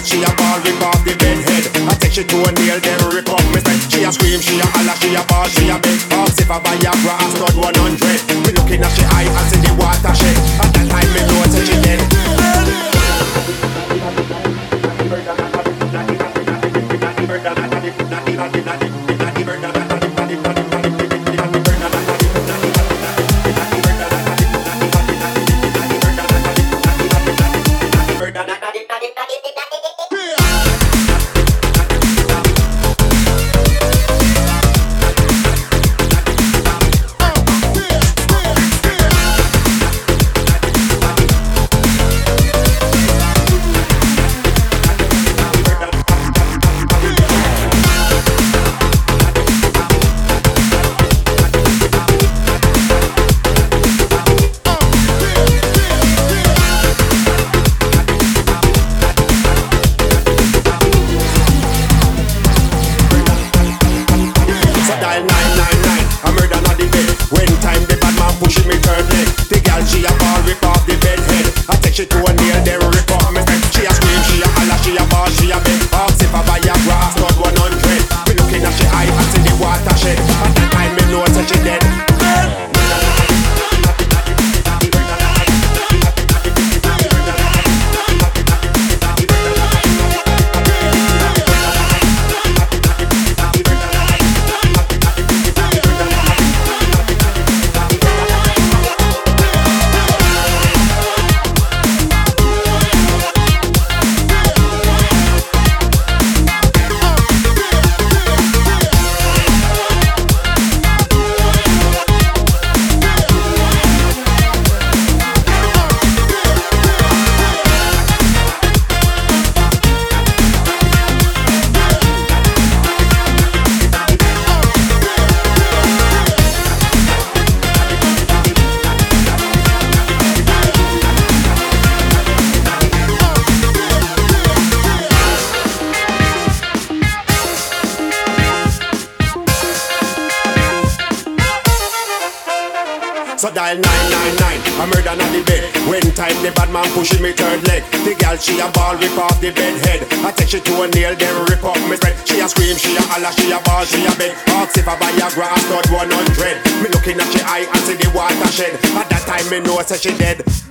she a ball, rip off the bed head. I take she to a nail, then rip off me spread. She a scream, she a holler, she a ball, she a beg. Ask if a Viagra, I stud 100. Me looking at she eye and see the watershed. At that time me know say she dead. So dial 999, a murder not the bed. When time the bad man pushing me third leg. The girl she a ball, rip off the bed head. I take she to a nail, then rip off me spread. She a scream, she a holler, she a ball, she a beg. Ask if a Viagra, I stud 100. Me looking at she eye and see the watershed. At that time me know say she dead.